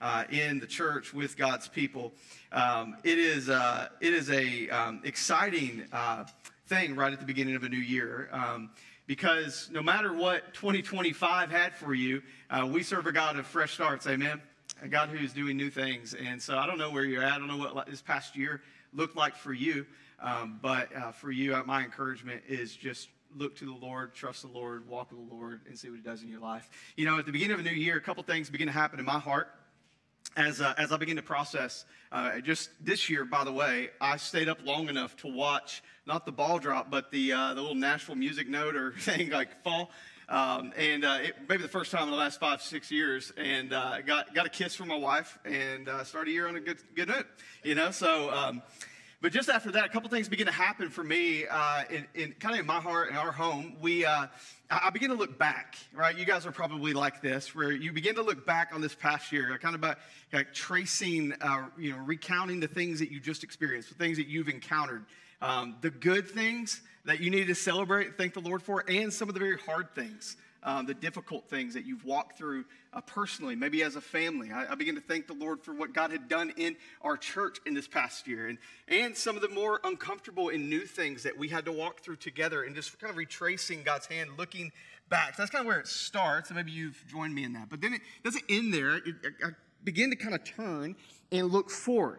in the church with God's people. It is a exciting thing right at the beginning of a new year. Because no matter what 2025 had for you, we serve a God of fresh starts, amen? A God who's doing new things. And so I don't know where you're at. I don't know what this past year looked like for you. But for you, my encouragement is just look to the Lord, trust the Lord, walk with the Lord, and see what he does in your life. You know, at the beginning of a new year, a couple things begin to happen in my heart. As I begin to process, just this year, by the way, I stayed up long enough to watch not the ball drop, but the little Nashville music note or thing like fall, maybe the first time in the last 5-6 years, and got a kiss from my wife, and started a year on a good note, you know. So, but just after that, a couple things begin to happen for me in kind of in my heart and our home. I begin to look back, right? You guys are probably like this, where you begin to look back on this past year, kind of like tracing, recounting the things that you just experienced, the things that you've encountered, the good things that you need to celebrate and thank the Lord for, and some of the very hard things, the difficult things that you've walked through personally, maybe as a family. I begin to thank the Lord for what God had done in our church in this past year, and some of the more uncomfortable and new things that we had to walk through together, and just kind of retracing God's hand, looking back. So that's kind of where it starts, and maybe you've joined me in that. But then it doesn't end there. I begin to kind of turn and look forward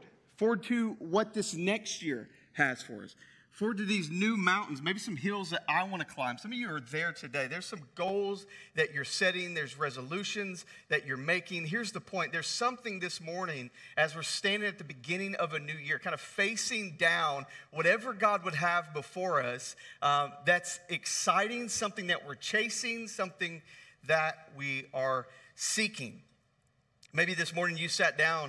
to what this next year has for us. Forward to these new mountains, maybe some hills that I want to climb. Some of you are there today. There's some goals that you're setting. There's resolutions that you're making. Here's the point. There's something this morning as we're standing at the beginning of a new year, kind of facing down whatever God would have before us, that's exciting, something that we're chasing, something that we are seeking. Maybe this morning you sat down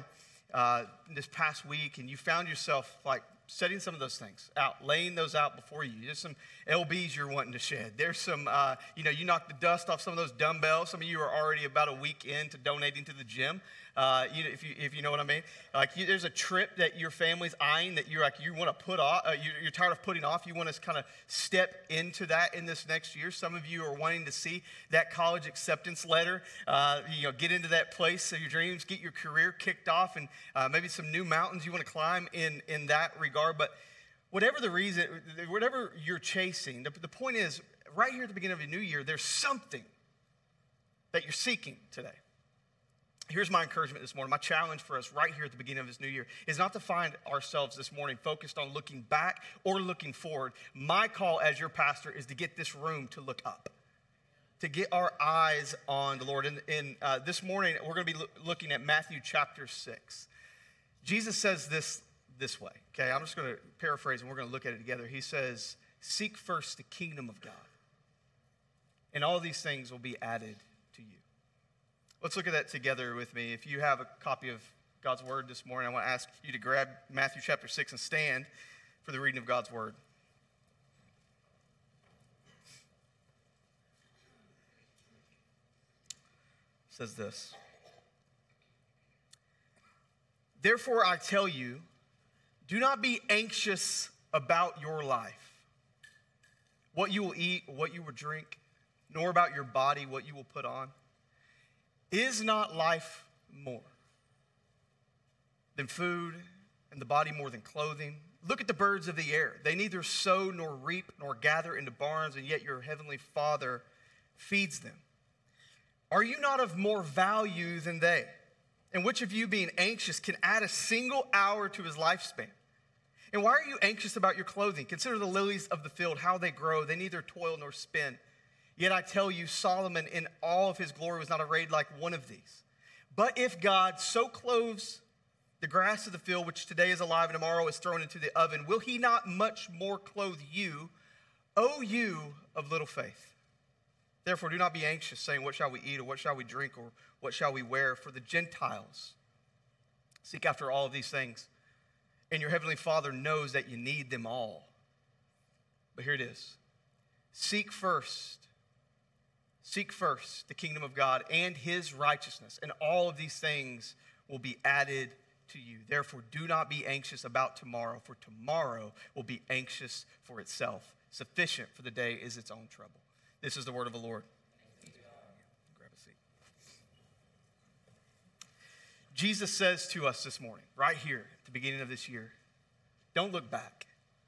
this past week and you found yourself like setting some of those things out, laying those out before you. There's some LBs you're wanting to shed. There's some, you knocked the dust off some of those dumbbells. Some of you are already about a week into donating to the gym, if you know what I mean. There's a trip that your family's eyeing that you want to put off. You're tired of putting off. You want to kind of step into that in this next year. Some of you are wanting to see that college acceptance letter. Get into that place of your dreams, get your career kicked off, and maybe some new mountains you want to climb in that regard. But whatever the reason, whatever you're chasing, the point is, right here at the beginning of a new year, there's something that you're seeking today. Here's my encouragement this morning. My challenge for us right here at the beginning of this new year is not to find ourselves this morning focused on looking back or looking forward. My call as your pastor is to get this room to look up, to get our eyes on the Lord. And this morning, we're going to be looking at Matthew chapter 6. Jesus says this way, okay? I'm just going to paraphrase and we're going to look at it together. He says, seek first the kingdom of God, and all these things will be added to you. Let's look at that together with me. If you have a copy of God's word this morning, I want to ask you to grab Matthew chapter 6 and stand for the reading of God's word. It says this. Therefore, I tell you, do not be anxious about your life, what you will eat, what you will drink, nor about your body, what you will put on. Is not life more than food, and the body more than clothing? Look at the birds of the air. They neither sow nor reap nor gather into barns, and yet your heavenly Father feeds them. Are you not of more value than they? And which of you, being anxious, can add a single hour to his lifespan? And why are you anxious about your clothing? Consider the lilies of the field, how they grow. They neither toil nor spin. Yet I tell you, Solomon in all of his glory was not arrayed like one of these. But if God so clothes the grass of the field, which today is alive and tomorrow is thrown into the oven, will he not much more clothe you, O you of little faith? Therefore do not be anxious, saying, what shall we eat, or what shall we drink, or what shall we wear? For the Gentiles seek after all of these things, and your heavenly Father knows that you need them all. But here it is. Seek first the kingdom of God and his righteousness, and all of these things will be added to you. Therefore, do not be anxious about tomorrow, for tomorrow will be anxious for itself. Sufficient for the day is its own trouble. This is the word of the Lord. Grab a seat. Jesus says to us this morning, right here at the beginning of this year, don't look back.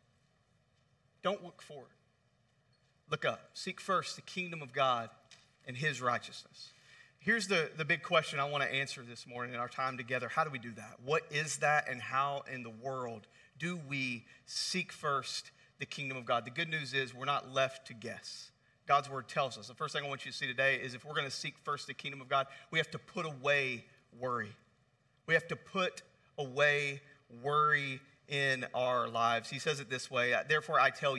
Don't look forward. Look up. Seek first the kingdom of God and his righteousness. Here's the big question I want to answer this morning in our time together. How do we do that? What is that, and how in the world do we seek first the kingdom of God? The good news is we're not left to guess. God's word tells us. The first thing I want you to see today is if we're going to seek first the kingdom of God, we have to put away worry. We have to put away worry in our lives. He says it this way, therefore I tell you,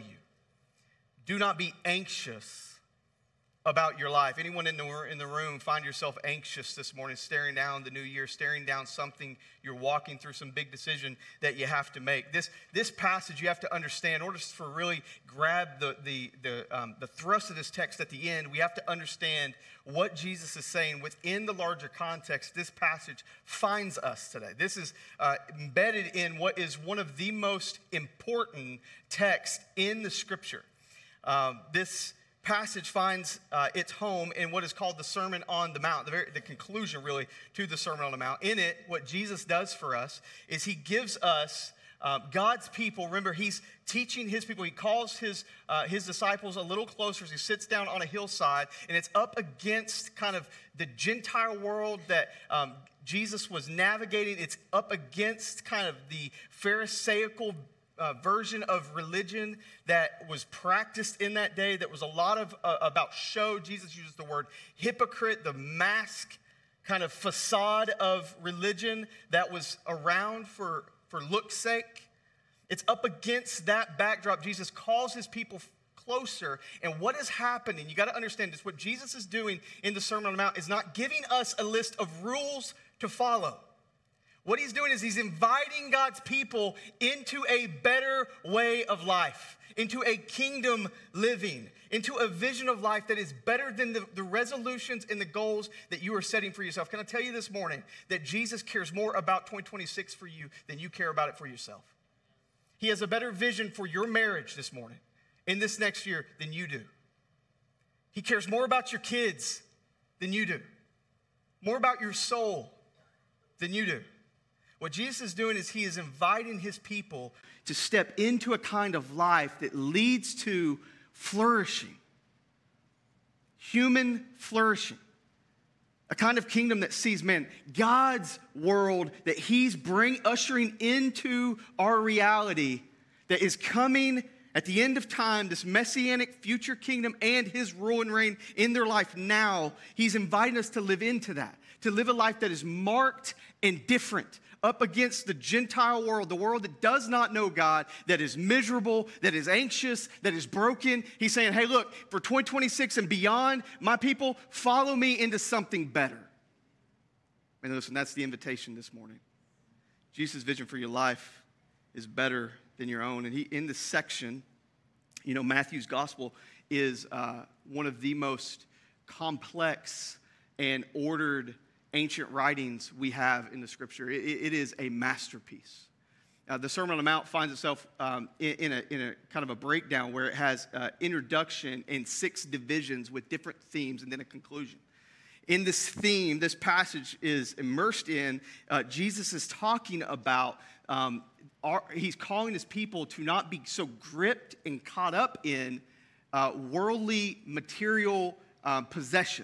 do not be anxious about your life. Anyone in the room find yourself anxious this morning, staring down the new year, staring down something you're walking through, some big decision that you have to make. This passage you have to understand. In order for really grab the thrust of this text at the end, we have to understand what Jesus is saying within the larger context this passage finds us today. This is embedded in what is one of the most important texts in the Scripture. This passage finds its home in what is called the Sermon on the Mount, the conclusion really to the Sermon on the Mount. In it, what Jesus does for us is he gives us God's people. Remember, he's teaching his people. He calls his disciples a little closer as he sits down on a hillside, and it's up against kind of the Gentile world that Jesus was navigating. It's up against kind of the Pharisaical version of religion that was practiced in that day, that was a lot of about show. Jesus uses the word hypocrite, the mask kind of facade of religion that was around for look's sake. It's up against that backdrop. Jesus calls his people closer, and what is happening, you got to understand this, what Jesus is doing in the Sermon on the Mount is not giving us a list of rules to follow. What he's doing is he's inviting God's people into a better way of life, into a kingdom living, into a vision of life that is better than the resolutions and the goals that you are setting for yourself. Can I tell you this morning that Jesus cares more about 2026 for you than you care about it for yourself? He has a better vision for your marriage this morning, in this next year, than you do. He cares more about your kids than you do, more about your soul than you do. What Jesus is doing is he is inviting his people to step into a kind of life that leads to flourishing, human flourishing, a kind of kingdom that sees, man, God's world that he's ushering into our reality that is coming at the end of time, this messianic future kingdom and his rule and reign in their life now. He's inviting us to live into that, to live a life that is marked and different, up against the Gentile world, the world that does not know God, that is miserable, that is anxious, that is broken. He's saying, hey, look, for 2026 and beyond, my people, follow me into something better. And listen, that's the invitation this morning. Jesus' vision for your life is better than your own. And in this section, Matthew's gospel is one of the most complex and ordered ancient writings we have in the Scripture. It is a masterpiece. The Sermon on the Mount finds itself in a kind of a breakdown where it has introduction and 6 divisions with different themes and then a conclusion. In this theme, this passage is immersed in, Jesus is talking about, he's calling his people to not be so gripped and caught up in worldly material possession.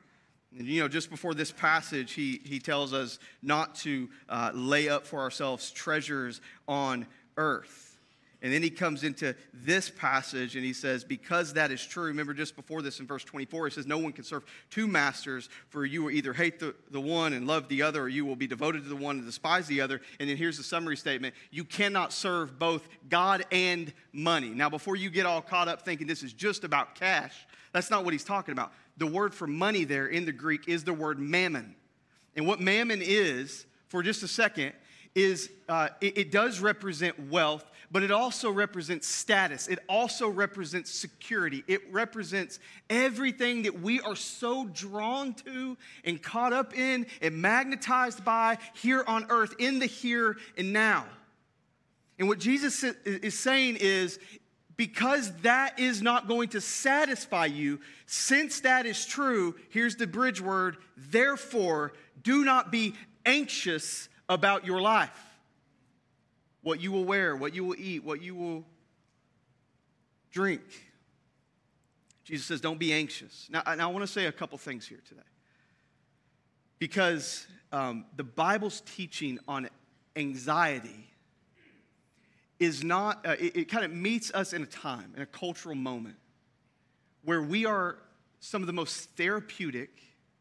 And, just before this passage, he tells us not to lay up for ourselves treasures on earth. And then he comes into this passage and he says, because that is true, remember just before this in verse 24, he says, no one can serve 2 masters, for you will either hate the one and love the other, or you will be devoted to the one and despise the other. And then here's the summary statement. You cannot serve both God and money. Now, before you get all caught up thinking this is just about cash, that's not what he's talking about. The word for money there in the Greek is the word mammon. And what mammon is, for just a second, is it does represent wealth, but it also represents status. It also represents security. It represents everything that we are so drawn to and caught up in and magnetized by here on earth, in the here and now. And what Jesus is saying is, because that is not going to satisfy you, since that is true, here's the bridge word, therefore, do not be anxious about your life. What you will wear, what you will eat, what you will drink. Jesus says, don't be anxious. Now I want to say a couple things here today. Because the Bible's teaching on anxiety is not, it kind of meets us in a time, in a cultural moment, where we are some of the most therapeutic,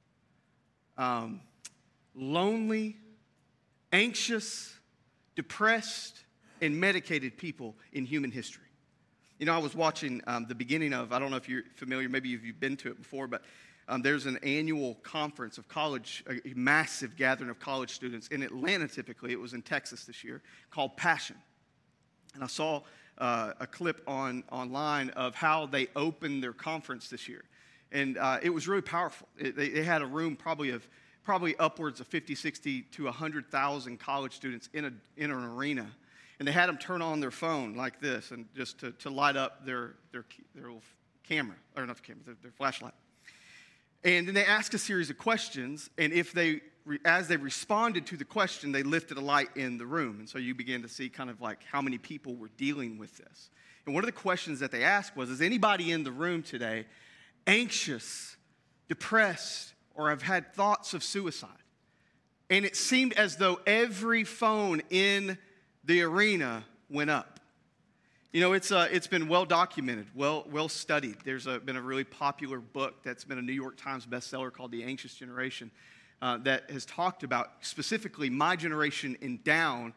lonely, anxious, depressed, and medicated people in human history. You know, I was watching the beginning of, I don't know if you're familiar, maybe you've been to it before, but there's an annual conference of college, a massive gathering of college students in Atlanta typically. It was in Texas this year, called Passion. And I saw a clip online of how they opened their conference this year. And it was really powerful. They had a room probably upwards of 50, 60 to 100,000 college students in an arena. And they had them turn on their phone like this and just to light up their little camera, or not the camera, their flashlight. And then they asked a series of questions, and as they responded to the question, they lifted a light in the room. And so you began to see kind of like how many people were dealing with this. And one of the questions that they asked was, is anybody in the room today anxious, depressed, or have had thoughts of suicide? And it seemed as though every phone in the arena went up. You know, it's been well documented, well studied. There's been a really popular book that's been a New York Times bestseller called The Anxious Generation that has talked about specifically my generation and down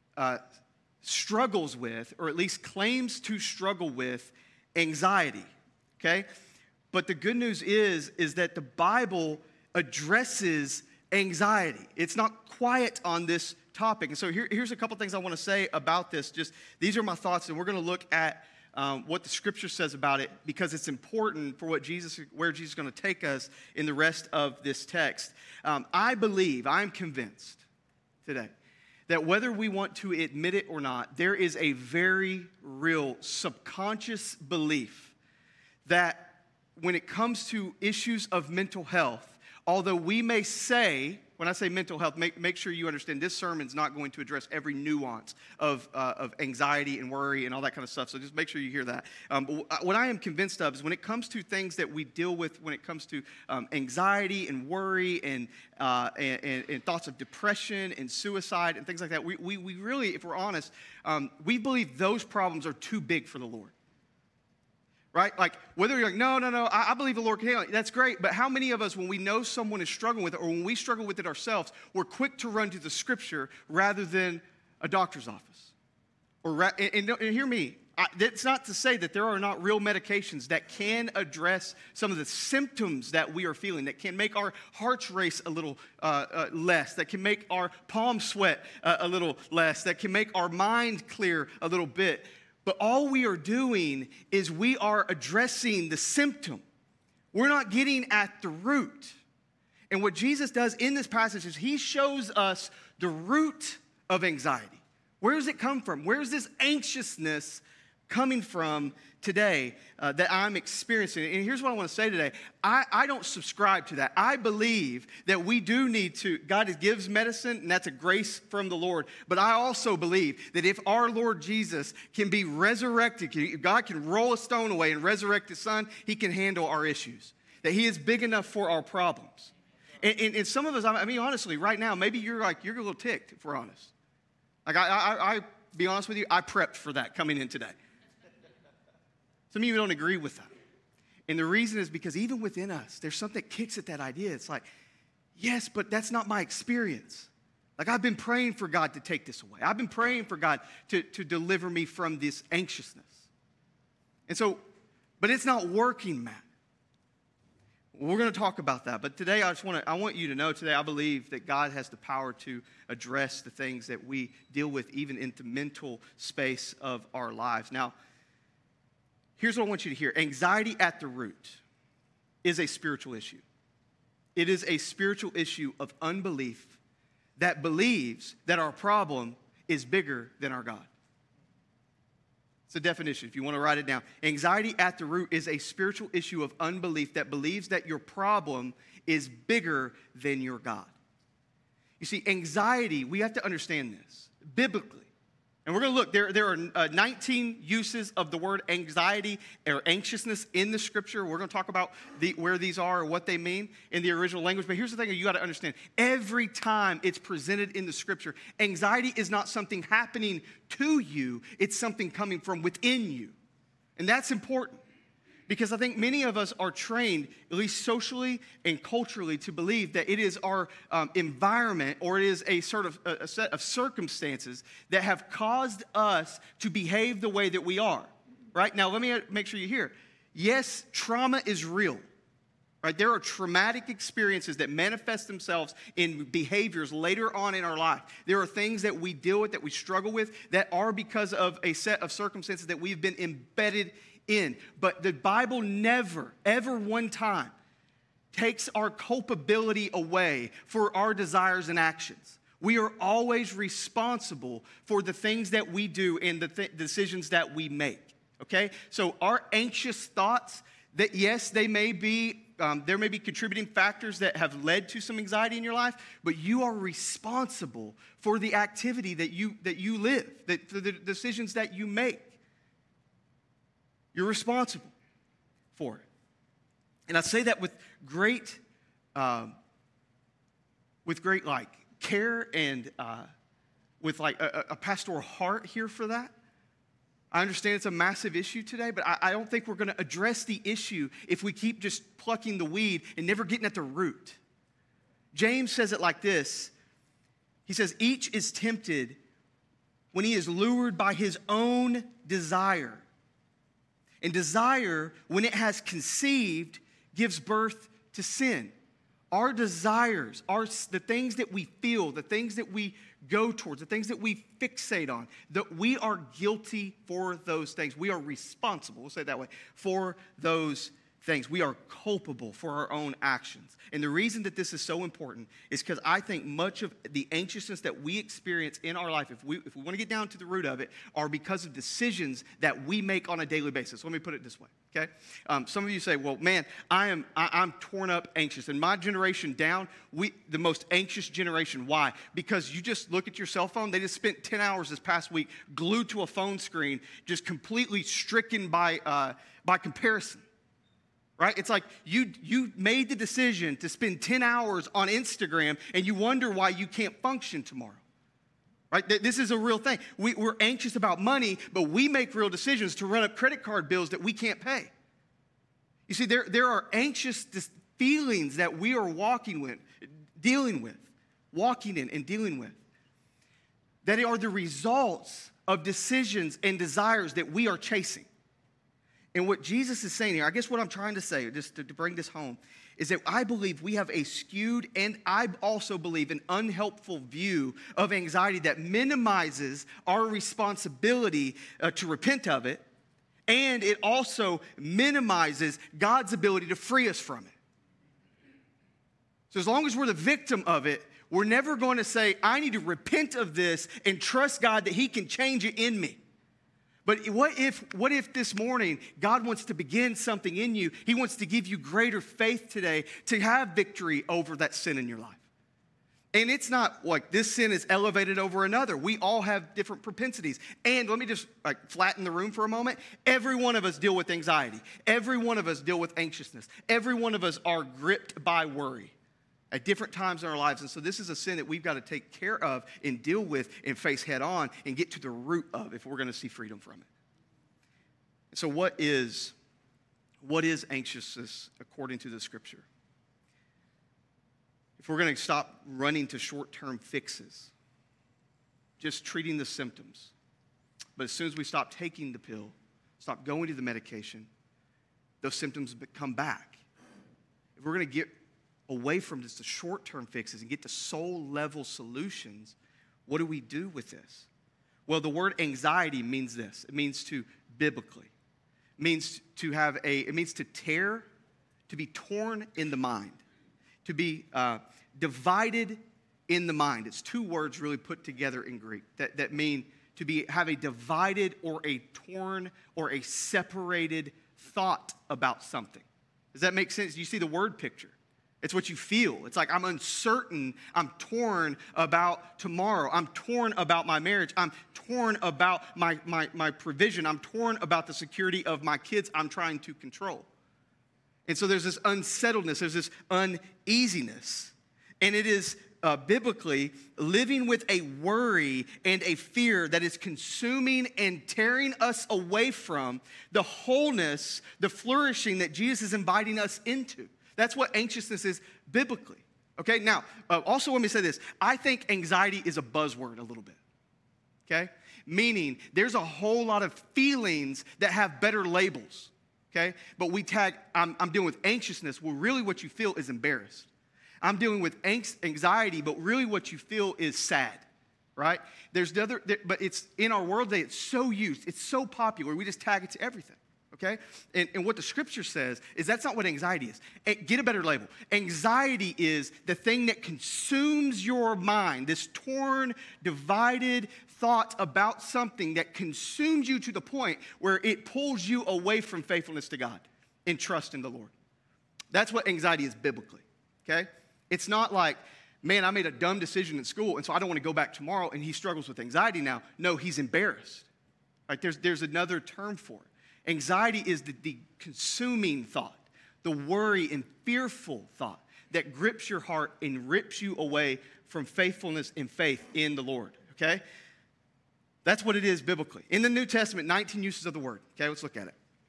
struggles with, or at least claims to struggle with, anxiety, okay? But the good news is that the Bible addresses anxiety. It's not quiet on this topic. And so here's a couple things I want to say about this. Just these are my thoughts, and we're going to look at what the Scripture says about it, because it's important for where Jesus is going to take us in the rest of this text. I'm convinced today that whether we want to admit it or not, there is a very real subconscious belief that when it comes to issues of mental health, although we may say, when I say mental health, make sure you understand this sermon's not going to address every nuance of anxiety and worry and all that kind of stuff. So just make sure you hear that. But what I am convinced of is when it comes to things that we deal with, when it comes to anxiety and worry and thoughts of depression and suicide and things like that, we really, if we're honest, we believe those problems are too big for the Lord. Right? Like, whether you're like, no, I believe the Lord can handle it. That's great. But how many of us, when we know someone is struggling with it, or when we struggle with it ourselves, we're quick to run to the Scripture rather than a doctor's office? And hear me. That's not to say that there are not real medications that can address some of the symptoms that we are feeling, that can make our hearts race a little less, that can make our palms sweat a little less, that can make our mind clear a little bit. But all we are doing is we are addressing the symptom. We're not getting at the root. And what Jesus does in this passage is he shows us the root of anxiety. Where does it come from? Where is this anxiousness coming from today that I'm experiencing? And here's what I want to say today. I don't subscribe to that. I believe that we do need to, God gives medicine, and that's a grace from the Lord. But I also believe that if our Lord Jesus can be resurrected, if God can roll a stone away and resurrect his son, he can handle our issues. That he is big enough for our problems. And some of us, I mean, honestly, right now, maybe you're a little ticked, if we're honest. Like, I be honest with you, I prepped for that coming in today. Some of you don't agree with that. And the reason is because even within us, there's something that kicks at that idea. It's like, yes, but that's not my experience. Like, I've been praying for God to take this away. I've been praying for God to deliver me from this anxiousness. And so, but it's not working, Matt. We're going to talk about that. But today, I want you to know today, I believe that God has the power to address the things that we deal with even in the mental space of our lives. Now, here's what I want you to hear. Anxiety at the root is a spiritual issue. It is a spiritual issue of unbelief that believes that our problem is bigger than our God. It's a definition if you want to write it down. Anxiety at the root is a spiritual issue of unbelief that believes that your problem is bigger than your God. You You see, anxiety, we have to understand this biblically. And we're going to look, there are 19 uses of the word anxiety or anxiousness in the scripture. We're going to talk about where these are or what they mean in the original language. But here's the thing you got to understand. Every time it's presented in the scripture, anxiety is not something happening to you. It's something coming from within you. And that's important. Because I think many of us are trained, at least socially and culturally, to believe that it is our environment or it is a sort of a set of circumstances that have caused us to behave the way that we are. Right? Now, let me make sure you hear. Yes, trauma is real. Right? There are traumatic experiences that manifest themselves in behaviors later on in our life. There are things that we deal with, that we struggle with, that are because of a set of circumstances that we've been embedded in. But the Bible never, ever one time takes our culpability away for our desires and actions. We are always responsible for the things that we do and the decisions that we make. Okay? So our anxious thoughts, that yes, they may be, there may be contributing factors that have led to some anxiety in your life, but you are responsible for the activity that you live, for the decisions that you make. You're responsible for it. And I say that with great like care and with like a pastoral heart here for that. I understand it's a massive issue today, but I don't think we're going to address the issue if we keep just plucking the weed and never getting at the root. James says it like this. He says, each is tempted when he is lured by his own desire. And desire, when it has conceived, gives birth to sin. Our desires, the things that we feel, the things that we go towards, the things that we fixate on, that we are guilty for those things. We are responsible, we'll say it that way, for those things. We are culpable for our own actions. And the reason that this is so important is because I think much of the anxiousness that we experience in our life, if we want to get down to the root of it, are because of decisions that we make on a daily basis. Let me put it this way, okay? Some of you say, well, man, I'm torn up anxious. In my generation down, the most anxious generation. Why? Because you just look at your cell phone. They just spent 10 hours this past week glued to a phone screen, just completely stricken by comparison. Right? It's like you made the decision to spend 10 hours on Instagram and you wonder why you can't function tomorrow. Right? This is a real thing. We're anxious about money, but we make real decisions to run up credit card bills that we can't pay. You see, there are anxious feelings that we are walking in and dealing with, that are the results of decisions and desires that we are chasing. And what Jesus is saying here, I guess what I'm trying to say, just to bring this home, is that I believe we have a skewed and I also believe an unhelpful view of anxiety that minimizes our responsibility to repent of it, and it also minimizes God's ability to free us from it. So as long as we're the victim of it, we're never going to say, I need to repent of this and trust God that He can change it in me. But what if this morning God wants to begin something in you? He wants to give you greater faith today to have victory over that sin in your life. And it's not like this sin is elevated over another. We all have different propensities. And let me just flatten the room for a moment. Every one of us deal with anxiety. Every one of us deal with anxiousness. Every one of us are gripped by worry at different times in our lives. And so this is a sin that we've got to take care of and deal with and face head on and get to the root of if we're going to see freedom from it. So what is anxiousness according to the scripture? If we're going to stop running to short-term fixes, just treating the symptoms, but as soon as we stop taking the pill, stop going to the medication, those symptoms come back. If we're going to get away from just the short-term fixes and get to soul-level solutions, what do we do with this? Well, the word anxiety means this. It means to biblically. It means to tear, to be torn in the mind, to be divided in the mind. It's two words really put together in Greek that mean to have a divided or a torn or a separated thought about something. Does that make sense? You see the word picture. It's what you feel. It's like, I'm uncertain. I'm torn about tomorrow. I'm torn about my marriage. I'm torn about my provision. I'm torn about the security of my kids I'm trying to control. And so there's this unsettledness. There's this uneasiness. And it is biblically living with a worry and a fear that is consuming and tearing us away from the wholeness, the flourishing that Jesus is inviting us into. That's what anxiousness is biblically. Okay, now, also let me say this. I think anxiety is a buzzword a little bit. Okay? Meaning there's a whole lot of feelings that have better labels. Okay? But we tag, I'm dealing with anxiousness. Well, really what you feel is embarrassed. I'm dealing with anxiety, but really what you feel is sad, right? But it's in our world today, it's so used, it's so popular, we just tag it to everything, okay? And what the scripture says is that's not what anxiety is. Get a better label. Anxiety is the thing that consumes your mind, this torn, divided thought about something that consumes you to the point where it pulls you away from faithfulness to God and trust in the Lord. That's what anxiety is biblically, okay? It's not like, man, I made a dumb decision in school, and so I don't want to go back tomorrow, and he struggles with anxiety now. No, he's embarrassed. Right? There's another term for it. Anxiety is the consuming thought, the worry and fearful thought that grips your heart and rips you away from faithfulness and faith in the Lord, okay? That's what it is biblically. In the New Testament, 19 uses of the word. Okay, let's look at it.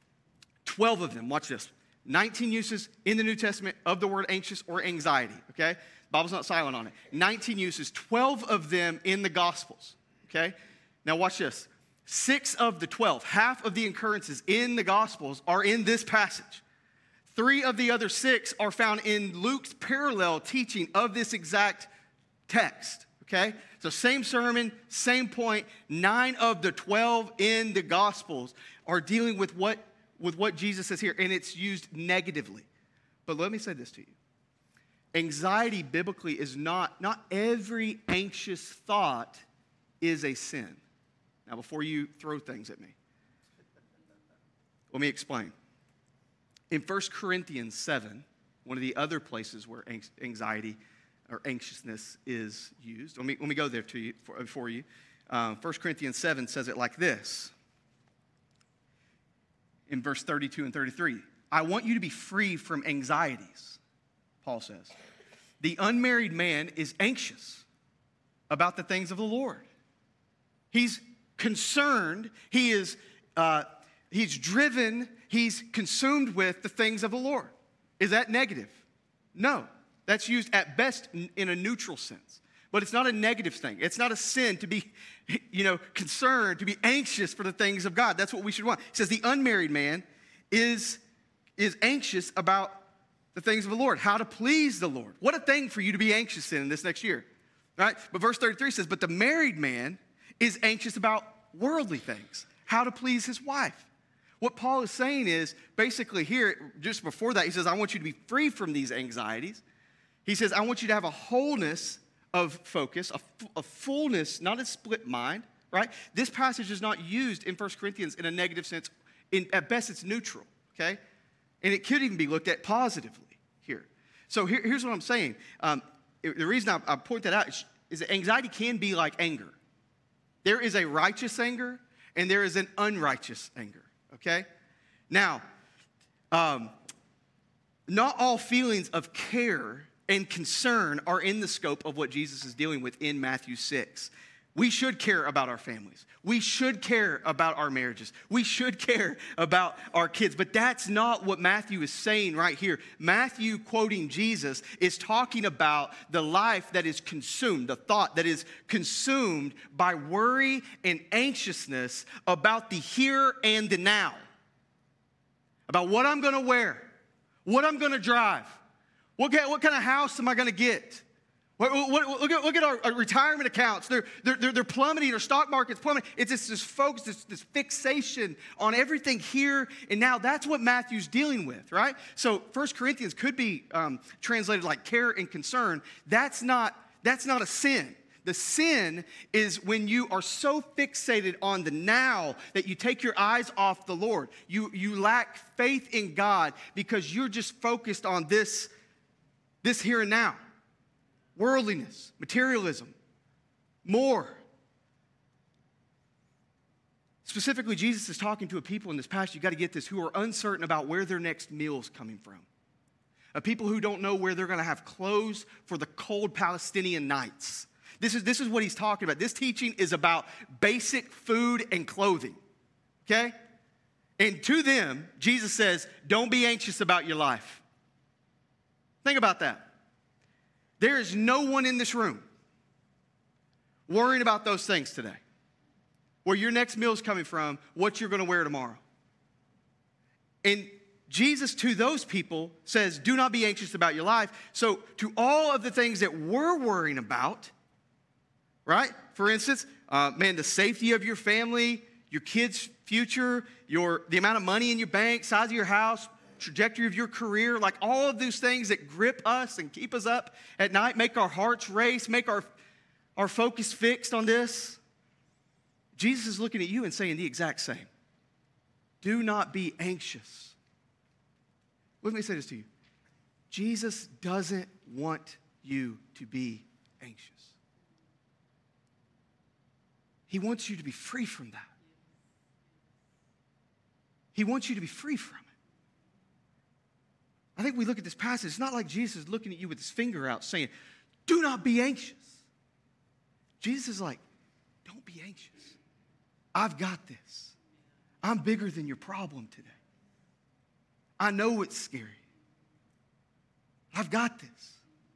12 of them, watch this. 19 uses in the New Testament of the word anxious or anxiety, okay? The Bible's not silent on it. 19 uses, 12 of them in the Gospels, okay? Now watch this. 6 of the 12, half of the occurrences in the Gospels are in this passage. 3 of the other 6 are found in Luke's parallel teaching of this exact text, okay? So same sermon, same point. 9 of the 12 in the Gospels are dealing with what Jesus says here, and it's used negatively. But let me say this to you. Anxiety biblically is not every anxious thought is a sin. Now, before you throw things at me, let me explain. In 1 Corinthians 7, one of the other places where anxiety or anxiousness is used, let me go there to you for you. 1 Corinthians 7 says it like this. In verse 32 and 33, I want you to be free from anxieties, Paul says. The unmarried man is anxious about the things of the Lord. He's concerned, he's driven, he's consumed with the things of the Lord. Is that negative? No. That's used at best in a neutral sense. But it's not a negative thing. It's not a sin to be, concerned, to be anxious for the things of God. That's what we should want. It says the unmarried man is anxious about the things of the Lord, how to please the Lord. What a thing for you to be anxious in this next year, right? But verse 33 says, but the married man is anxious about worldly things, how to please his wife. What Paul is saying is, basically here, just before that, he says, I want you to be free from these anxieties. He says, I want you to have a wholeness of focus, a fullness, not a split mind, right? This passage is not used in 1 Corinthians in a negative sense. At best, it's neutral, okay? And it could even be looked at positively here. So here's what I'm saying. The reason I point that out is that anxiety can be like anger. There is a righteous anger, and there is an unrighteous anger, okay? Now, not all feelings of care and concern are in the scope of what Jesus is dealing with in Matthew 6. We should care about our families. We should care about our marriages. We should care about our kids. But that's not what Matthew is saying right here. Matthew, quoting Jesus, is talking about the life that is consumed, the thought that is consumed by worry and anxiousness about the here and the now. About what I'm going to wear, what I'm going to drive, what kind of house am I going to get? Look at our retirement accounts. They're plummeting. Our stock market's plummeting. It's this focus, this fixation on everything here and now. That's what Matthew's dealing with, right? So 1 Corinthians could be translated like care and concern. That's not a sin. The sin is when you are so fixated on the now that you take your eyes off the Lord. You lack faith in God because you're just focused on this this here and now. Worldliness, materialism, more. Specifically, Jesus is talking to a people in this passage, you got to get this, who are uncertain about where their next meal is coming from. A people who don't know where they're going to have clothes for the cold Palestinian nights. This is what he's talking about. This teaching is about basic food and clothing, okay? And to them, Jesus says, don't be anxious about your life. Think about that. There is no one in this room worrying about those things today. Where your next meal is coming from, what you're going to wear tomorrow. And Jesus, to those people, says, do not be anxious about your life. So to all of the things that we're worrying about, right? For instance, the safety of your family, your kids' future, the amount of money in your bank, size of your house, trajectory of your career, like all of those things that grip us and keep us up at night, make our hearts race, make our focus fixed on this. Jesus is looking at you and saying the exact same. Do not be anxious. Let me say this to you. Jesus doesn't want you to be anxious. He wants you to be free from that. He wants you to be free from it. I think we look at this passage, it's not like Jesus is looking at you with his finger out saying, do not be anxious. Jesus is like, don't be anxious. I've got this. I'm bigger than your problem today. I know it's scary. I've got this.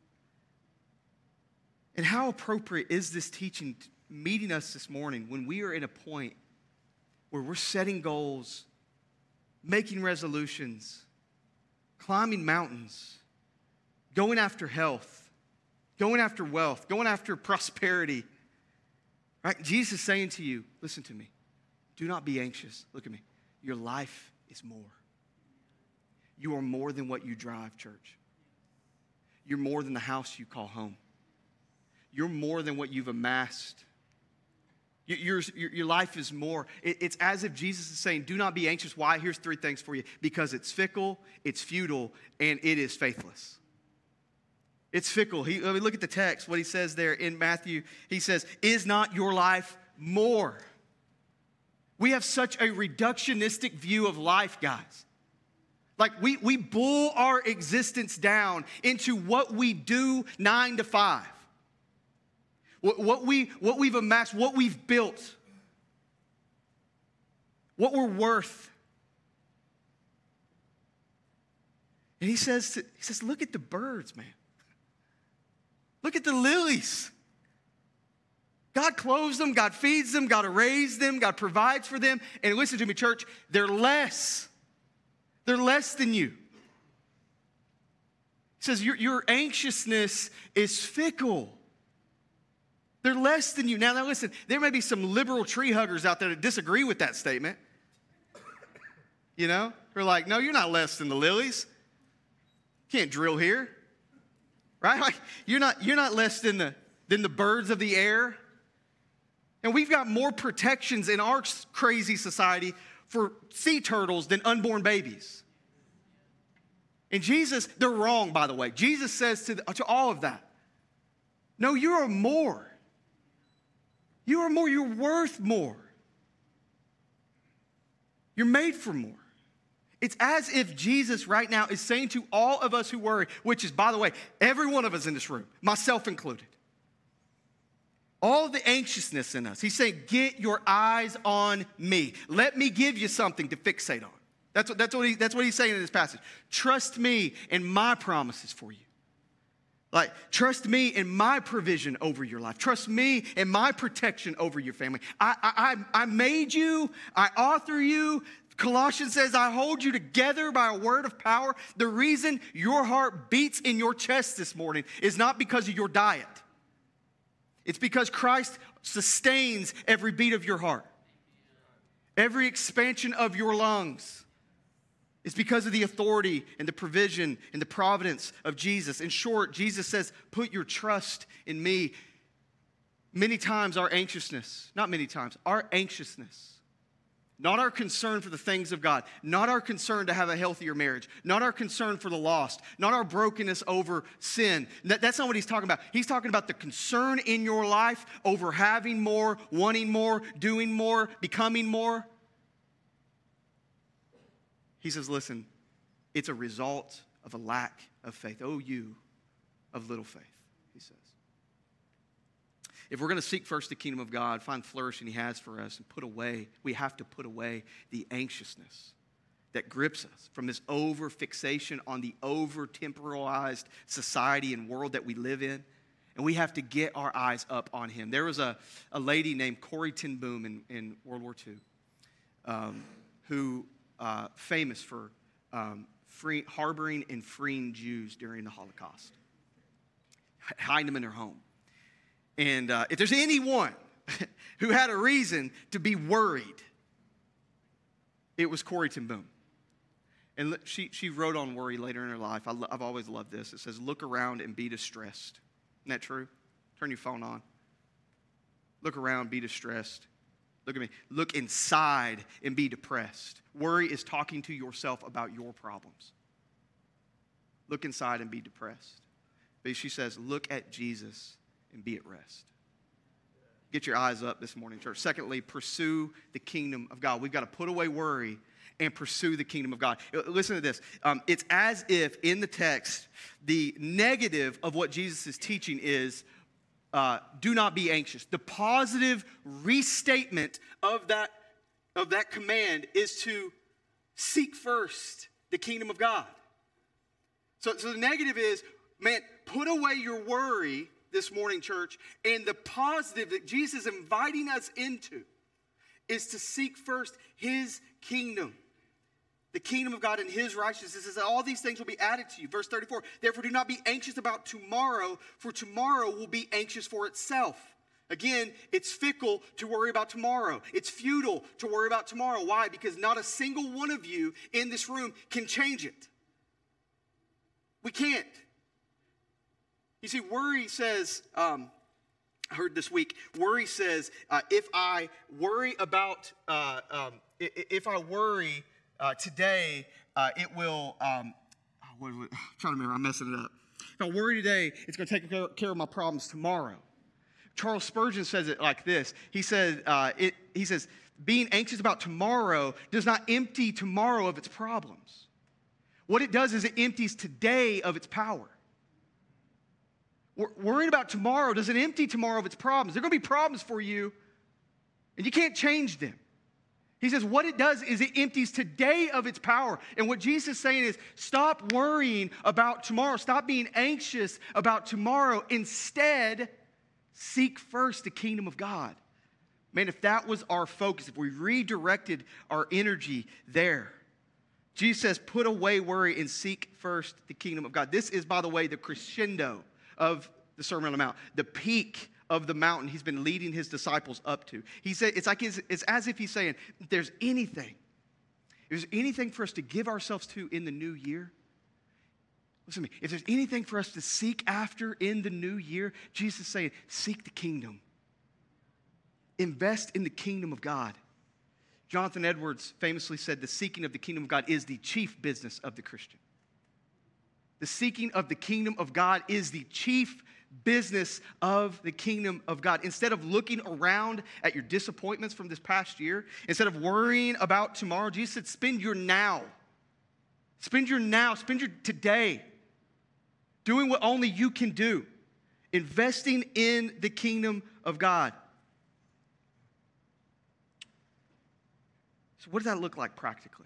And how appropriate is this teaching meeting us this morning when we are in a point where we're setting goals, making resolutions, climbing mountains, going after health, going after wealth, going after prosperity. Right? Jesus is saying to you, listen to me. Do not be anxious. Look at me. Your life is more. You are more than what you drive, church. You're more than the house you call home. You're more than what you've amassed. Your life is more. It's as if Jesus is saying, do not be anxious. Why? Here's 3 things for you. Because it's fickle, it's futile, and it is faithless. It's fickle. Look at the text, what he says there in Matthew. He says, is not your life more? We have such a reductionistic view of life, guys. Like we bull our existence down into what we do 9 to 5. What we've amassed, what we've built, what we're worth. And he says, look at the birds, man. Look at the lilies. God clothes them, God feeds them, God arrays them, God provides for them. And listen to me, church, they're less. They're less than you. He says your anxiousness is fickle. They're less than you. Now listen, there may be some liberal tree huggers out there that disagree with that statement. You know? They're like, no, you're not less than the lilies. Can't drill here. Right? Like you're not less than the birds of the air. And we've got more protections in our crazy society for sea turtles than unborn babies. And Jesus, they're wrong, by the way. Jesus says to all of that, no, you are more. You are more. You're worth more. You're made for more. It's as if Jesus right now is saying to all of us who worry, which is, by the way, every one of us in this room, myself included, all the anxiousness in us, he's saying, get your eyes on me. Let me give you something to fixate on. That's what he's saying in this passage. Trust me and my promises for you. Like, trust me in my provision over your life. Trust me in my protection over your family. I made you. I author you. Colossians says, I hold you together by a word of power. The reason your heart beats in your chest this morning is not because of your diet. It's because Christ sustains every beat of your heart. Every expansion of your lungs. It's because of the authority and the provision and the providence of Jesus. In short, Jesus says, put your trust in me. Many times our anxiousness Not our concern for the things of God. Not our concern to have a healthier marriage. Not our concern for the lost. Not our brokenness over sin. That's not what he's talking about. He's talking about the concern in your life over having more, wanting more, doing more, becoming more. He says, listen, it's a result of a lack of faith. Oh, you of little faith, he says. If we're going to seek first the kingdom of God, find flourishing he has for us, and we have to put away the anxiousness that grips us from this over-fixation on the over-temporalized society and world that we live in. And we have to get our eyes up on him. There was a lady named Corrie ten Boom in World War II who famous for harboring and freeing Jews during the Holocaust, hiding them in their home. And if there's anyone who had a reason to be worried, it was Corrie ten Boom. And she wrote on worry later in her life. I've always loved this. It says, look around and be distressed. Isn't that true? Turn your phone on. Look around, be distressed. Look at me. Look inside and be depressed. Worry is talking to yourself about your problems. Look inside and be depressed. But she says, look at Jesus and be at rest. Get your eyes up this morning, church. Secondly, pursue the kingdom of God. We've got to put away worry and pursue the kingdom of God. Listen to this. It's as if in the text, the negative of what Jesus is teaching is, do not be anxious. The positive restatement of that command is to seek first the kingdom of God. So the negative is, man, put away your worry this morning, church, and the positive that Jesus is inviting us into is to seek first his kingdom. The kingdom of God and his righteousness. It says all these things will be added to you. Verse 34, therefore do not be anxious about tomorrow, for tomorrow will be anxious for itself. Again, it's fickle to worry about tomorrow. It's futile to worry about tomorrow. Why? Because not a single one of you in this room can change it. We can't. You see, worry says, I heard this week, worry says, if I worry about, today, it will, I'm trying to remember, I'm messing it up. If I worry today, it's going to take care of my problems tomorrow. Charles Spurgeon says it like this. He says, being anxious about tomorrow does not empty tomorrow of its problems. What it does is it empties today of its power. Worrying about tomorrow doesn't empty tomorrow of its problems. There are going to be problems for you, and you can't change them. He says what it does is it empties today of its power. And what Jesus is saying is stop worrying about tomorrow. Stop being anxious about tomorrow. Instead, seek first the kingdom of God. Man, if that was our focus, if we redirected our energy there, Jesus says put away worry and seek first the kingdom of God. This is, by the way, the crescendo of the Sermon on the Mount, the peak of the mountain he's been leading his disciples up to. He said, it's as if he's saying, if there's anything for us to give ourselves to in the new year, listen to me, if there's anything for us to seek after in the new year, Jesus is saying, seek the kingdom. Invest in the kingdom of God. Jonathan Edwards famously said, the seeking of the kingdom of God is the chief business of the Christian. The seeking of the kingdom of God is the chief business of the kingdom of God. Instead of looking around at your disappointments from this past year, instead of worrying about tomorrow, Jesus said, spend your now. Spend your now, spend your today doing what only you can do, investing in the kingdom of God. So what does that look like practically?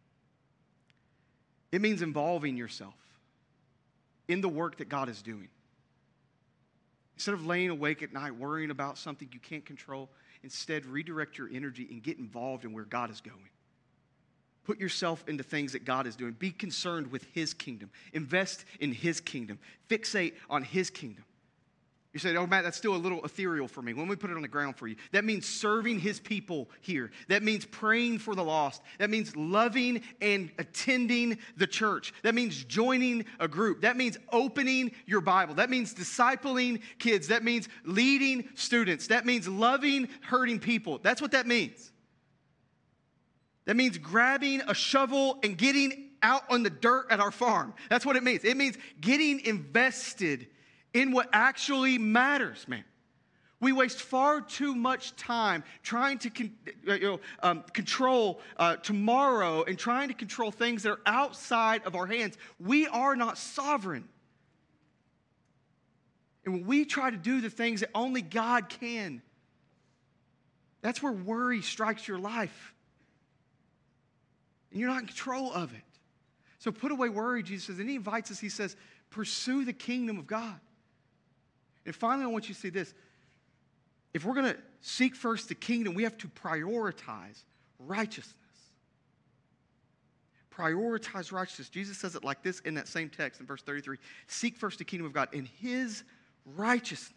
It means involving yourself in the work that God is doing. Instead of laying awake at night worrying about something you can't control, instead redirect your energy and get involved in where God is going. Put yourself into things that God is doing. Be concerned with his kingdom. Invest in his kingdom. Fixate on his kingdom. You say, oh, Matt, that's still a little ethereal for me. When we put it on the ground for you, that means serving his people here. That means praying for the lost. That means loving and attending the church. That means joining a group. That means opening your Bible. That means discipling kids. That means leading students. That means loving hurting people. That's what that means. That means grabbing a shovel and getting out on the dirt at our farm. That's what it means. It means getting invested in what actually matters, man. We waste far too much time trying to control tomorrow and trying to control things that are outside of our hands. We are not sovereign. And when we try to do the things that only God can, that's where worry strikes your life. And you're not in control of it. So put away worry, Jesus says. And he invites us, he says, pursue the kingdom of God. And finally, I want you to see this. If we're going to seek first the kingdom, we have to prioritize righteousness. Prioritize righteousness. Jesus says it like this in that same text in verse 33. Seek first the kingdom of God and his righteousness.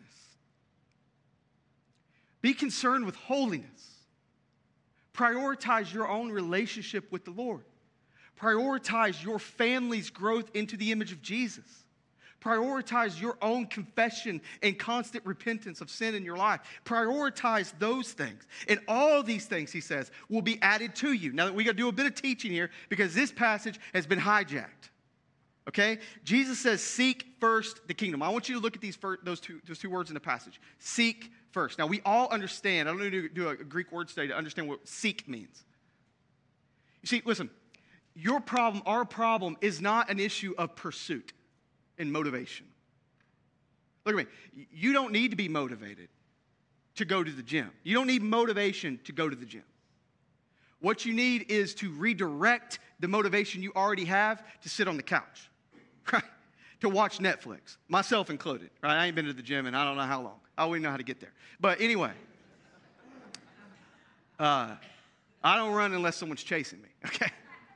Be concerned with holiness. Prioritize your own relationship with the Lord. Prioritize your family's growth into the image of Jesus. Prioritize your own confession and constant repentance of sin in your life. Prioritize those things. And all these things, he says, will be added to you. Now, we got to do a bit of teaching here because this passage has been hijacked. Okay? Jesus says, seek first the kingdom. I want you to look at those two words in the passage. Seek first. Now, we all understand. I don't need to do a Greek word study to understand what seek means. You see, listen, our problem is not an issue of pursuit and motivation. Look at me. You don't need to be motivated to go to the gym. You don't need motivation to go to the gym. What you need is to redirect the motivation you already have to sit on the couch, right? To watch Netflix, myself included. Right? I ain't been to the gym in I don't know how long. I wouldn't know how to get there. But anyway, I don't run unless someone's chasing me, okay?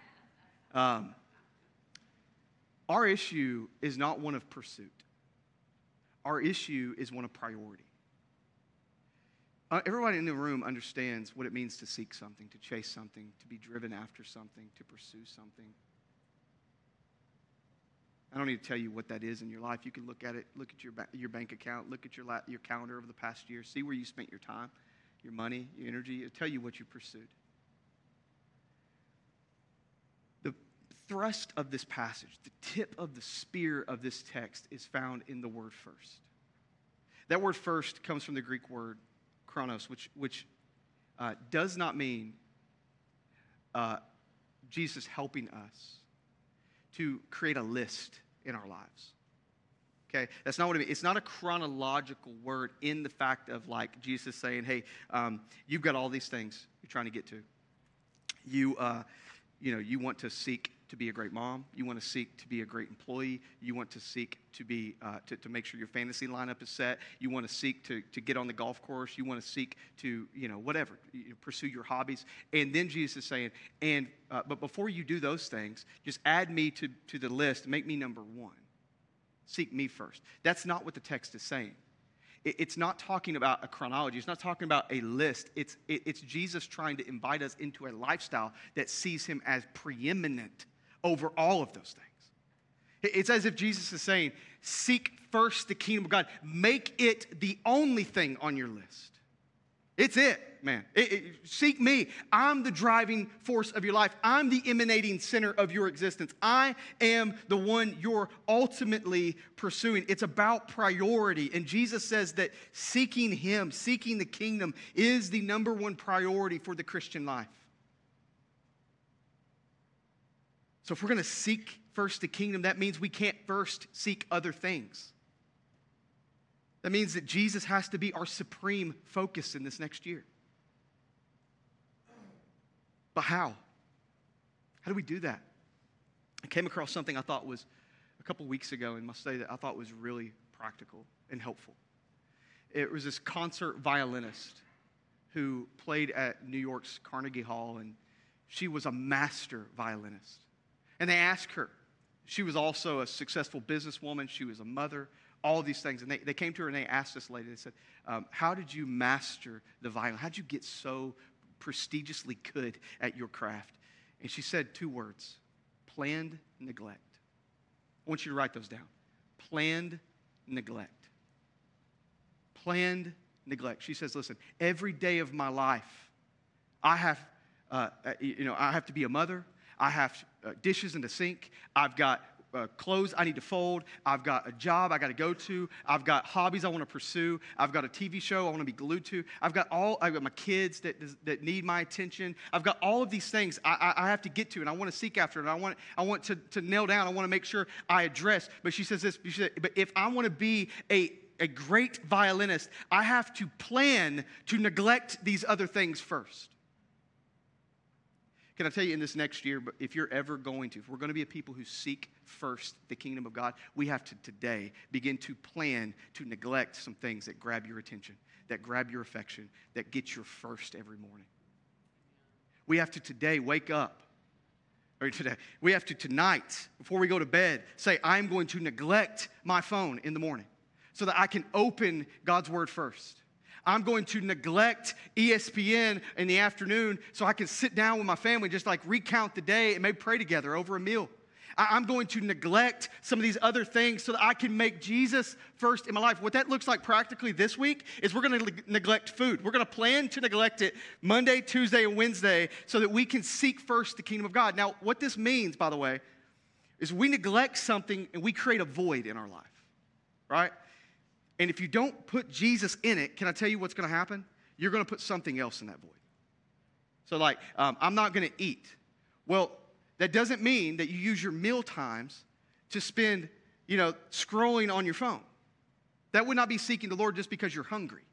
Our issue is not one of pursuit. Our issue is one of priority. Everybody in the room understands what it means to seek something, to chase something, to be driven after something, to pursue something. I don't need to tell you what that is in your life. You can look at it, look at your bank account, look at your calendar over the past year, see where you spent your time, your money, your energy. It'll tell you what you pursued. The thrust of this passage, the tip of the spear of this text is found in the word first. That word first comes from the Greek word chronos, which does not mean Jesus helping us to create a list in our lives. Okay, that's not what it means. It's not a chronological word in the fact of like Jesus saying, hey, you've got all these things you're trying to get to. You want to seek to be a great mom. You want to seek to be a great employee. You want to seek to be to make sure your fantasy lineup is set. You want to seek to get on the golf course. You want to seek to whatever, pursue your hobbies. And then Jesus is saying, but before you do those things, just add me to the list. Make me number one. Seek me first. That's not what the text is saying. It's not talking about a chronology. It's not talking about a list. It's Jesus trying to invite us into a lifestyle that sees him as preeminent over all of those things. It's as if Jesus is saying, seek first the kingdom of God. Make it the only thing on your list. It's it, man. Seek me. I'm the driving force of your life. I'm the emanating center of your existence. I am the one you're ultimately pursuing. It's about priority. And Jesus says that seeking him, seeking the kingdom is the number one priority for the Christian life. So if we're going to seek first the kingdom, that means we can't first seek other things. That means that Jesus has to be our supreme focus in this next year. But how? How do we do that? I came across something I thought was a couple weeks ago in my study that I thought was really practical and helpful. It was this concert violinist who played at New York's Carnegie Hall, and she was a master violinist. And they asked her, she was also a successful businesswoman, she was a mother, all these things. And they came to her and they asked this lady, they said, how did you master the violin? How did you get so prestigiously good at your craft? And she said two words, planned neglect. I want you to write those down. Planned neglect. Planned neglect. She says, listen, every day of my life, I have I have to be a mother. I have dishes in the sink. I've got clothes I need to fold. I've got a job I got to go to. I've got hobbies I want to pursue. I've got a TV show I want to be glued to. I've got my kids that need my attention. I've got all of these things I have to get to, and I want to seek after it. And I want to nail down. I want to make sure I address. But she says this. But if I want to be a great violinist, I have to plan to neglect these other things first. Can I tell you in this next year, but if you're ever going to, if we're going to be a people who seek first the kingdom of God, we have to today begin to plan to neglect some things that grab your attention, that grab your affection, that get your first every morning. We have to today wake up, or today, we have to tonight, before we go to bed, say, I'm going to neglect my phone in the morning so that I can open God's word first. I'm going to neglect ESPN in the afternoon so I can sit down with my family, just like recount the day and maybe pray together over a meal. I'm going to neglect some of these other things so that I can make Jesus first in my life. What that looks like practically this week is we're going to neglect food. We're going to plan to neglect it Monday, Tuesday, and Wednesday so that we can seek first the kingdom of God. Now, what this means, by the way, is we neglect something and we create a void in our life, right? And if you don't put Jesus in it, can I tell you what's going to happen? You're going to put something else in that void. So like, I'm not going to eat. Well, that doesn't mean that you use your meal times to spend, scrolling on your phone. That would not be seeking the Lord just because you're hungry.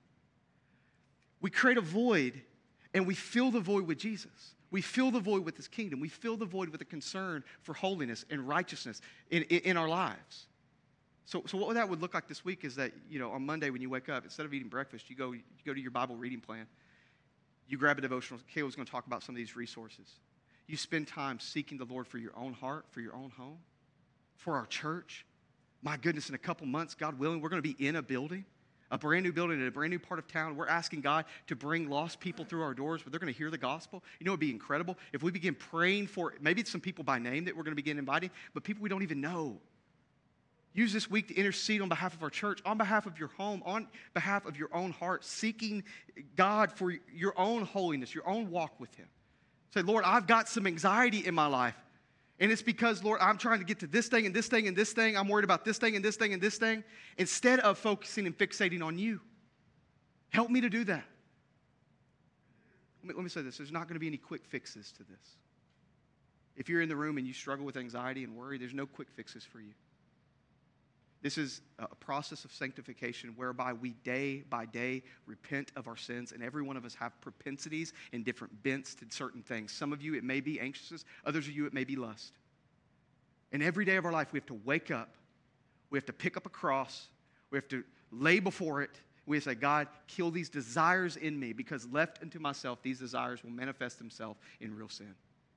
We create a void, and we fill the void with Jesus. We fill the void with His kingdom. We fill the void with a concern for holiness and righteousness in our lives. So what that would look like this week is that, on Monday when you wake up, instead of eating breakfast, you go to your Bible reading plan. You grab a devotional. Caleb's going to talk about some of these resources. You spend time seeking the Lord for your own heart, for your own home, for our church. My goodness, in a couple months, God willing, we're going to be in a building, a brand new building in a brand new part of town. We're asking God to bring lost people through our doors where they're going to hear the gospel. It would be incredible if we begin praying for, maybe it's some people by name that we're going to begin inviting, but people we don't even know. Use this week to intercede on behalf of our church, on behalf of your home, on behalf of your own heart, seeking God for your own holiness, your own walk with Him. Say, Lord, I've got some anxiety in my life, and it's because, Lord, I'm trying to get to this thing and this thing and this thing. I'm worried about this thing and this thing and this thing, instead of focusing and fixating on you. Help me to do that. Let me say this. There's not going to be any quick fixes to this. If you're in the room and you struggle with anxiety and worry, there's no quick fixes for you. This is a process of sanctification whereby we day by day repent of our sins, and every one of us have propensities and different bents to certain things. Some of you, it may be anxiousness. Others of you, it may be lust. And every day of our life, we have to wake up. We have to pick up a cross. We have to lay before it. We have to say, God, kill these desires in me, because left unto myself, these desires will manifest themselves in real sin.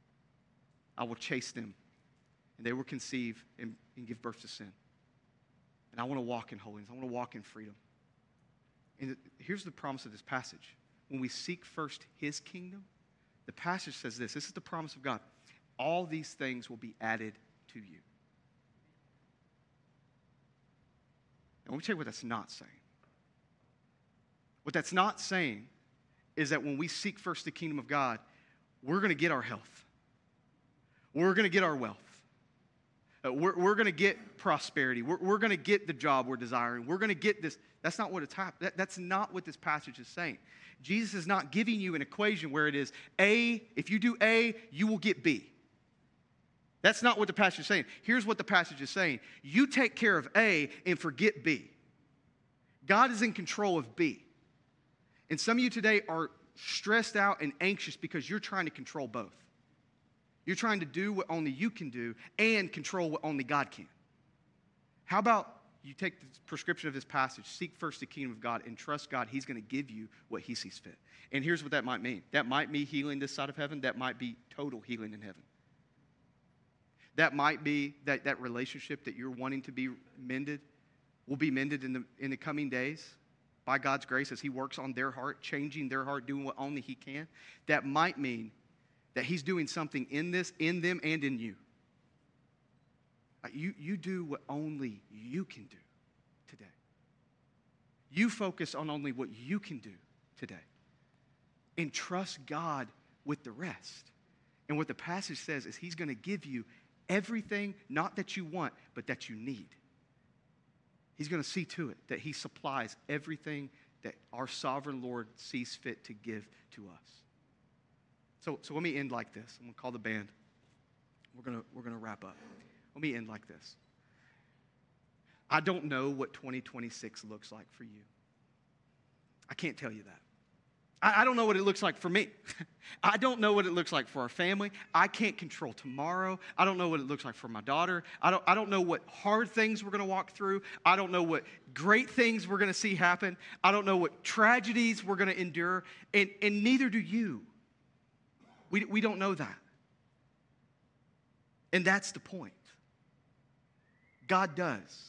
I will chase them, and they will conceive and give birth to sin. And I want to walk in holiness. I want to walk in freedom. And here's the promise of this passage. When we seek first His kingdom, the passage says this. This is the promise of God. All these things will be added to you. And let me tell you what that's not saying. What that's not saying is that when we seek first the kingdom of God, we're going to get our health. We're going to get our wealth. We're going to get prosperity. We're going to get the job we're desiring. We're going to get this. That's not what it's happening. That's not what this passage is saying. Jesus is not giving you an equation where it is A, if you do A, you will get B. That's not what the passage is saying. Here's what the passage is saying. You take care of A and forget B. God is in control of B. And some of you today are stressed out and anxious because you're trying to control both. You're trying to do what only you can do and control what only God can. How about you take the prescription of this passage, seek first the kingdom of God, and trust God He's going to give you what He sees fit. And here's what that might mean. That might be healing this side of heaven. That might be total healing in heaven. That might be that relationship that you're wanting to be mended will be mended in the coming days by God's grace as He works on their heart, changing their heart, doing what only He can. That might mean that He's doing something in them, and in you. You do what only you can do today. You focus on only what you can do today. And trust God with the rest. And what the passage says is he's going to give you everything, not that you want, but that you need. He's going to see to it that he supplies everything that our sovereign Lord sees fit to give to us. So let me end like this. I'm going to call the band. We're going to wrap up. Let me end like this. I don't know what 2026 looks like for you. I can't tell you that. I don't know what it looks like for me. I don't know what it looks like for our family. I can't control tomorrow. I don't know what it looks like for my daughter. I don't know what hard things we're going to walk through. I don't know what great things we're going to see happen. I don't know what tragedies we're going to endure. And neither do you. We don't know that. And that's the point. God does.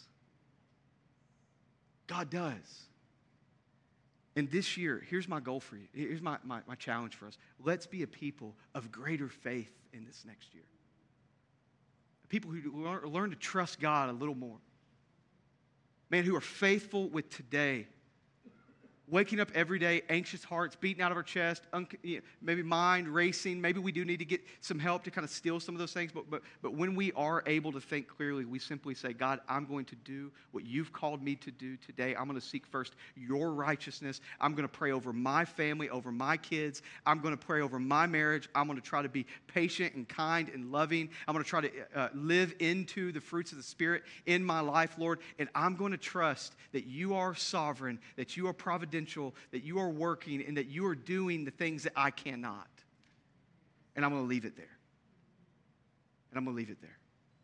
God does. And this year, here's my goal for you. Here's my challenge for us. Let's be a people of greater faith in this next year. People who learn to trust God a little more. Man, who are faithful with today. Waking up every day, anxious hearts, beating out of our chest, maybe mind racing. Maybe we do need to get some help to kind of steal some of those things. But when we are able to think clearly, we simply say, God, I'm going to do what you've called me to do today. I'm going to seek first your righteousness. I'm going to pray over my family, over my kids. I'm going to pray over my marriage. I'm going to try to be patient and kind and loving. I'm going to try to live into the fruits of the Spirit in my life, Lord. And I'm going to trust that you are sovereign, that you are providential, that you are working, and that you are doing the things that I cannot. And I'm going to leave it there. And I'm going to leave it there.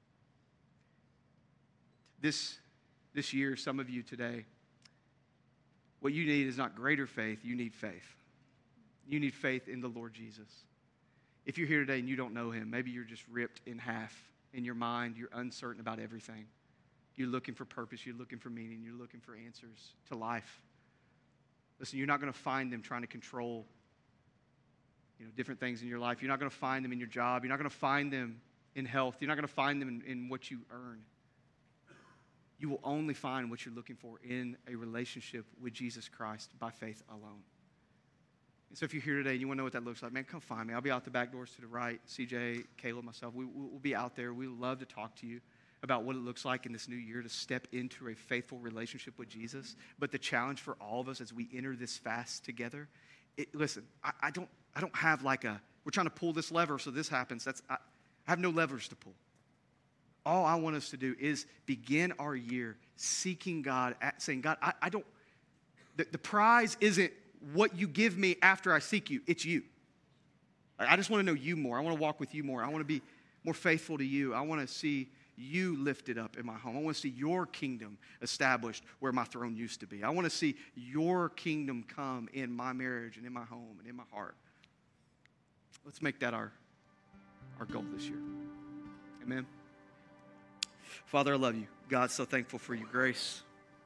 This year, some of you today, what you need is not greater faith, you need faith. You need faith in the Lord Jesus. If you're here today and you don't know him, maybe you're just ripped in half in your mind, you're uncertain about everything. You're looking for purpose, you're looking for meaning, you're looking for answers to life. Listen, you're not going to find them trying to control, different things in your life. You're not going to find them in your job. You're not going to find them in health. You're not going to find them in what you earn. You will only find what you're looking for in a relationship with Jesus Christ by faith alone. And so if you're here today and you want to know what that looks like, man, come find me. I'll be out the back doors to the right. CJ, Caleb, myself, we'll be out there. We'd love to talk to you about what it looks like in this new year to step into a faithful relationship with Jesus. But the challenge for all of us as we enter this fast together, listen, I don't have we're trying to pull this lever so this happens. I have no levers to pull. All I want us to do is begin our year seeking God, saying, God, the prize isn't what you give me after I seek you, it's you. I just want to know you more. I want to walk with you more. I want to be more faithful to you. I want to see you lifted up in my home. I want to see your kingdom established where my throne used to be. I want to see your kingdom come in my marriage and in my home and in my heart. Let's make that our goal this year. Amen. Father, I love you. God, so thankful for your grace.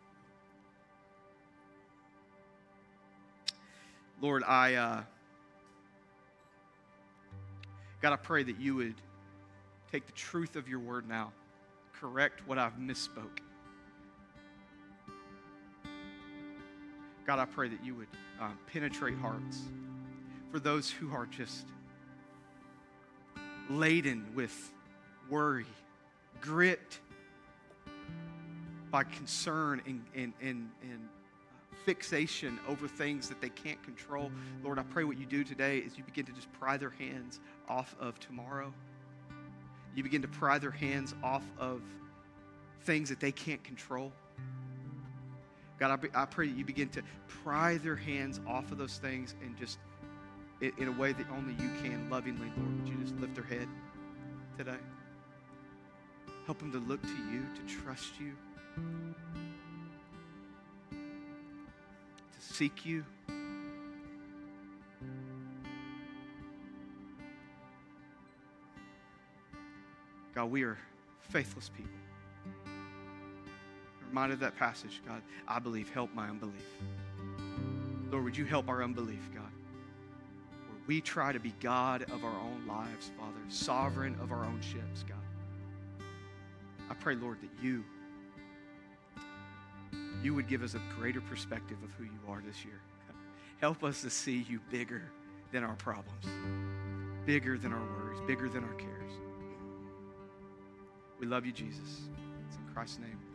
Lord, God, I pray that you would take the truth of your word now, correct what I've misspoke. God, I pray that you would penetrate hearts for those who are just laden with worry, gripped by concern and fixation over things that they can't control. Lord, I pray what you do today is you begin to just pry their hands off of tomorrow. You begin to pry their hands off of things that they can't control. God, I pray that you begin to pry their hands off of those things and just, in a way that only you can, lovingly, Lord, would you just lift their head today? Help them to look to you, to trust you, to seek you. God, we are faithless people. I'm reminded of that passage, God. I believe, help my unbelief. Lord, would you help our unbelief, God? Where we try to be God of our own lives, Father, sovereign of our own ships, God. I pray, Lord, that you would give us a greater perspective of who you are this year. Help us to see you bigger than our problems. bigger than our worries, bigger than our cares. We love you, Jesus. It's in Christ's name.